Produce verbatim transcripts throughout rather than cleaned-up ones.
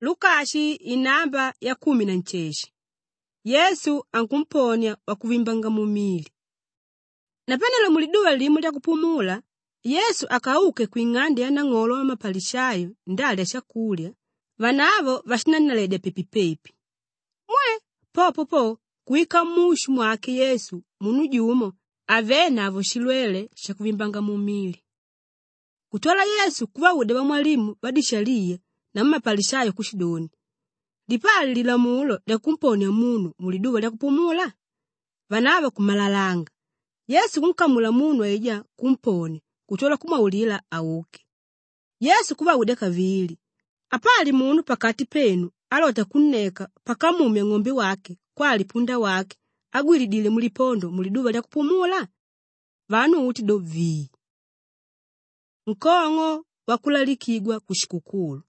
Lukashi inamba ya kumi na ncheshi. Yesu ankumponya wakuvimbanga mumili. Na penelo muliduwa limu lya kupumula, Yesu akauke kuing'ande ya nang'olo wa mapalishayo ndali ya shakulya, vanavo vashinanalede pepi-pepi. Mwe, popo po, kuika mushu mwake Yesu, munu jumo, avena avo shilwele shakuvimbanga mumili. Kutola Yesu kuwa ude wa mwalimu wadishaliye na mapalishayo kushidoni. Lipali lila mulo lya kumponya munu muliduwa lya kupumula. Vanava kumalalanga. Yesu kunkamula munu eja kumponya, kutola kumaulila auke. Yesu kuwa ude kavili. Apali munu pakati penu, alota kunneka pakamumya ng'ombe wake, kwa lipunda wake, agwiridile mulipondo muliduwa lya kupumula. Vanu uti do vii. Nkongo wakulalikigwa kushikukulu.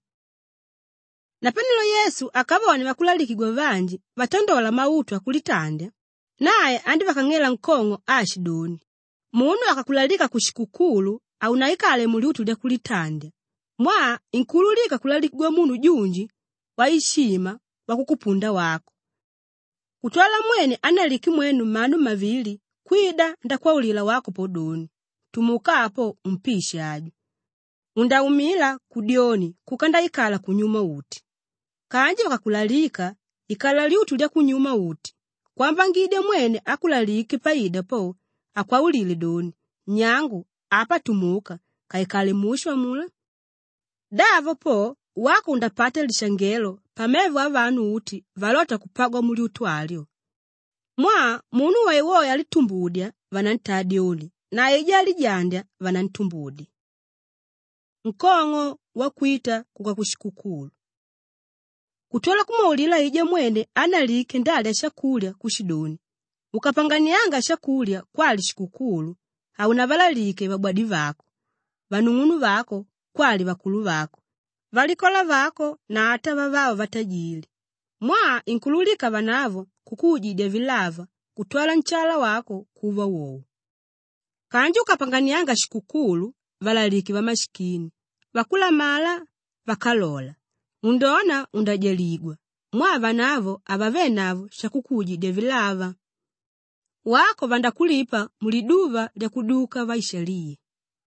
Na penelo Yesu akabone wakulalikigwa vanji, vatondola mautu akulitande, naye andi wakang'ela nkongo ashidoni. Munu akakulalika kushikukulu, au naikale muliutu lya kulitande. Mwa inkululika kulalikigwa munu junji, waishima, wakukupunda wako. Kutola mwene analiki mwenu manu mavili, kwida ndakwa ulila wako podoni. Tumuka hapo umpishi aju. Undaumila kudioni kukanda ikala kunyuma uti. Kanji wakakulalika ikalali utu lya kunyuma uti. Kwamba ngide mwene akulaliki paida po akwaulile doni. Nyangu apa tumuka kaikale mushwa mula. Davo po wako undapate lishangelo pamevu avanu uti valota kupagwa muli utualio. Mwa munu waiwoya alitumbudia vanantadioni. Na eja alijandya vanantumbudi. Nkongo wakuita kukakushikukulu. Kutola kumaulila ija mwene analike ndali ya shakulya kushidoni. Ukapanganianga shakulya kwali shikukulu, haunavalalike vabwadi vako, vanung'unu vako, kwali vakulu vako, valikola vako na ata vavao vatajili. Mwa inkululika vanavo kukujidya vilava, kutwala nchala wako kuva wowu. Kanji ukapanganianga shikukulu, valaliki wa mashikini. Vakula mala, vakalola. Undona undajaligwa. Mwa vanavo, avavenavo, shakukuji devilava. Wako vandakulipa, muliduva lya kuduka vaishaliye.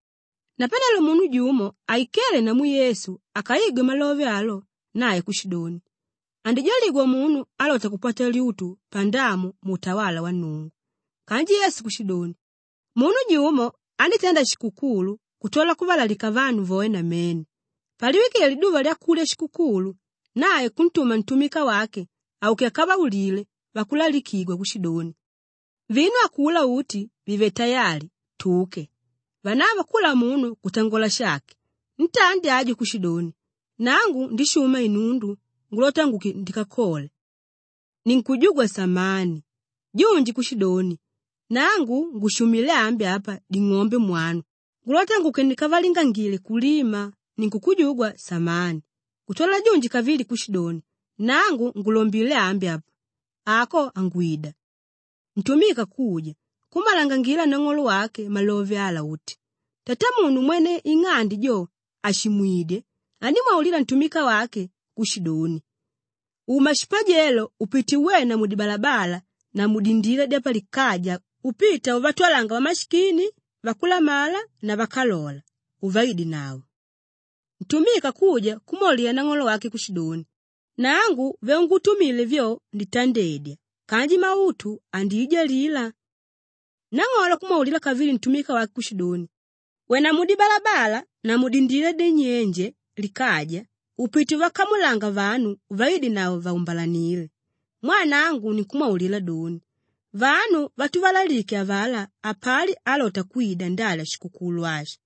Na penelo munu jumo, aikele na mu Yesu, akaigwe malove alo, nae kushidoni. Andijaligwa munu, alota kupata liutu, pandamu, mutawala wa Nungu. Kanji Yesu kushidoni. Munu jumo, anditenda shikukulu, kutola kuvalalika vanu voe na meni. Paliwiki ya liduva lya kule shikukulu, nae kuntuma ntumika wake, au kiakaba ulile, wakulalikigwa kushidoni. Vinu akula uti, vive tayari, tuke. Vanava kula munu kutangola shake. Ntandi aji kushidoni. Nangu ndishuma inundu, ngulota nguki ndikakole. Ninkujugwa samani. Junji kushidoni. Nangu ngushumile ambi hapa di ng'ombe mwanu. Ngulota nguke ndikavalinga ngile kulima, ninkukujugwa samani. Kutola junji kavili kushidoni. Nangu ngulombile ambi hapa. Ako anguida. Ntumika kuja. Kumalanga ngila na ng'olo wake malove ala uti. Tata munu mwene ing'andi jo ashimwide. Ani maulila ntumika wake kushidoni. Umashipajelo upiti wena mudibalabala na mudindile depa likaja. Upita uvatwalanga wa mashikini, vakula mala na vakalola. Uvaidi nao. Ntumika kuja kumolia na ng'olo wake kushidoni. Nangu veungutumile vyo nditandedya. Kanji mautu andija lila. Nang'olo kumaulila kavili ntumika wake kushidoni. Wena mudibalabala na mudindile denyenje likaja. Upiti wakamulanga vanu uvaidi nao vaumbalanile. Mwanangu ni kumaulila doni. Vanu vatu valalike avala apali alota kuida ndala shikukulu washa.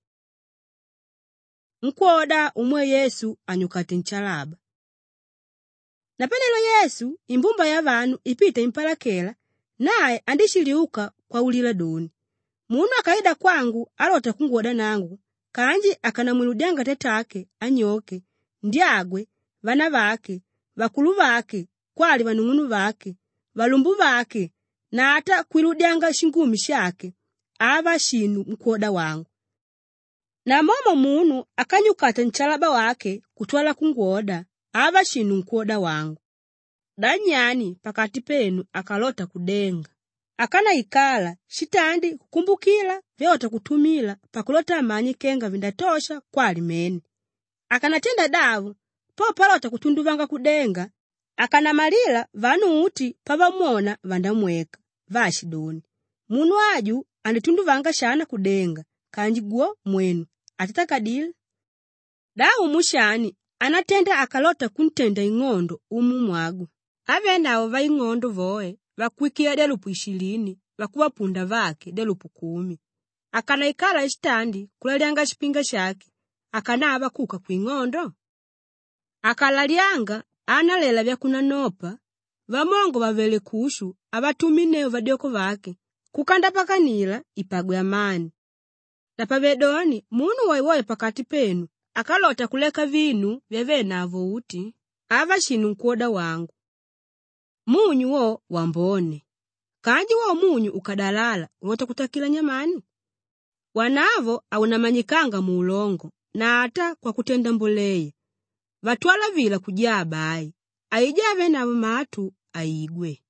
Nkuoda umwe Yesu anyukate nchalaba. Na penelo Yesu imbumba ya vanu ipita impalakela nae andishiliuka kwa ulila doni. Munu akaida kwangu alota kungoda nangu kanji akanamwiludyanga tetake anyoke ndiagwe vana vake vakulu vake kwali vanung'unu vake valumbu vake na ata kwiludyanga shingumi shake ava shinu mkoda wangu. Na momo munu akanyukata nchalaba wake kutwala kungoda ava shinu nkuoda wangu. Danyani pakati penu akalota kudenga. Akana ikala shitandi kukumbukila vyota kutumila pakulota amanyi kenga vindatosha kwa alimeni. Akana tenda davu po palota kutunduvanga kudenga. Akana malila vanu uti pavamona vandamweka vashidoni. Munu aju anditunduvanga shana kudenga kanjiguo mwenu atitakadili. Dahu mushani anatenda akalota kuntenda ing'ondo umu mwagu. Avena avo va ing'ondo voe vakwikira delupu ishilini vakuwa punda vake delupu kumi. Akana ikala ishitandi kulalianga shipinga shake. Akana ava kuka kuing'ondo. Akalalianga analela vya kuna nopa. Vamongo vavele kushu avatumine vadioko vake. Kukanda pakanila ipagwe amani. Napavedoni munu waiwoe pakati penu. Akalota kuleka vinu vyavena avo uti. Ava shinu nkuoda wangu. Munyu wo wambone. Kanji wo munyu ukadalala unota kutakila nyamani. Wanavo aunamanyikanga muulongo na ata kwa kutenda mboleye. Vatwala vila kujia abai. Aijave na matu aigwe.